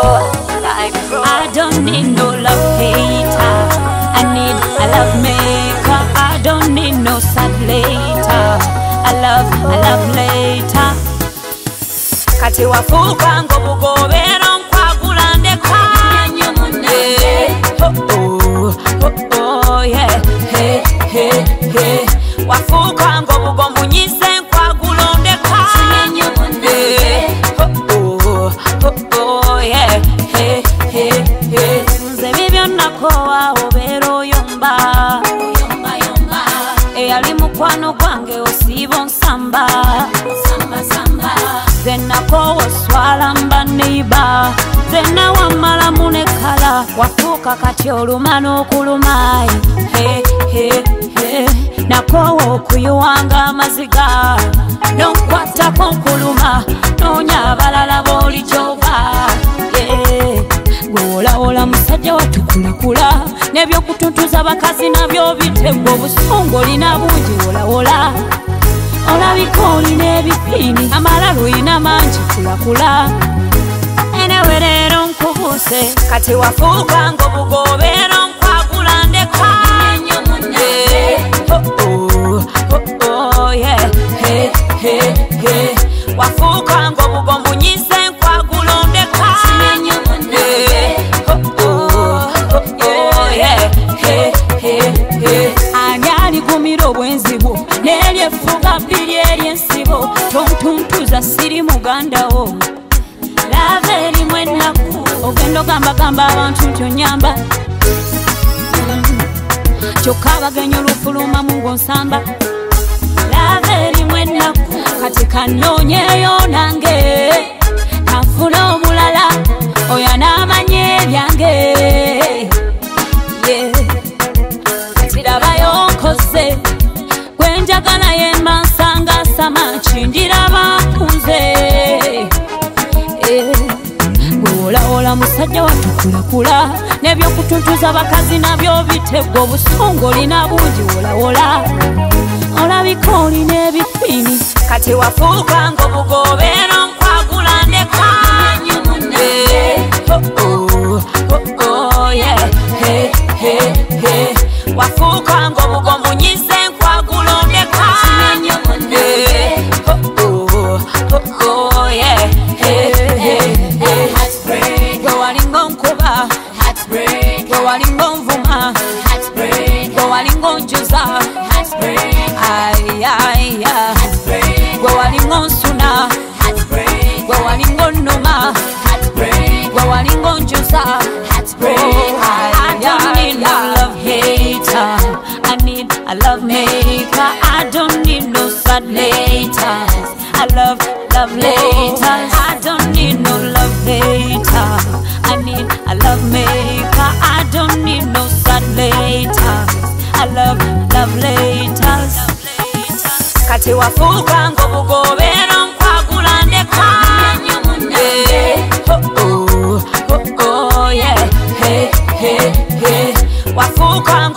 I don't need no love hater. I need a love maker. I don't need no sad later. I love later. Kati wafuka ngobugobera nkwagula ndeka. Oh yeah. Hey. Wafuka ngobugo munyize nkwagula ndeka. Oh yeah. Hey. Nze bibyo nakowa obero oyomba. Eyali mukwano gwange osiibo nsamba. Zenako oswala mba neiba. Zena wamala munekala. Wafuka kati oluma n'okuluma. Hey. Nako okuyuwanga amaziga. Nonkwatako nkuluma. Noonya abalala b'olijova. Gwola musajja watukulakula. Nebyokutuntuza bakazi nabyo bitego. Obusungu olina bungi wola. Olabika olina ebipini. Amalala olina mangi kulakula. Enewe leero nkubuse. Kati wafuuka ng'obugobero nkwagula ndeka. Oh yeah. Hey. Wafuuka ng'obugo munyize nkwagula ndeka. Oh yeah. Hey. Ani aligumira obwenzi bwo n'eryefuga bbiri ery'ensibo. Tontuntuza siri muganda wo. Lava erimu ennaku. Ogenda ogambagamba abantu nti onyamba. Kyokka abagenyi olufuluma mu ng'onsamba. Lava erimu ennaku. Kati kannoonyeeyo nange. Kanfuna omulala. Oyo anaamanya ebyange. Kati labayo nkoze. Gwe njagala yemba nsanga samaki ndiraba nkunze. Gwola musajja watukulakula. Nebyokutuntuza bakazi nabyo bitego. Obusungu olina bungi wola. Olabika olina ebipini. Kati wafuuka ng'obugobero nkwagula ndeka. Oh yeah. Hey. Wafuuka ng'obugo munyize nkwagula ndeka. Oh yeah. Hey. Gwe walinga onkuba. Gwe walinga onvuma. Gwe walinga onjuza. Gwe walinga onsuna. Gwe walinga onnuma. Gwe walinga onjuza. I don't need no love hater. I need a love maker. I don't need no sad haters. I love haters. I don't need no love hater. I need a love maker. I don't need no sad haters. I love haters. Kati wafuuka ng'obugobero nkwagula ndeka. Oh yeah. Hey. Wafuuka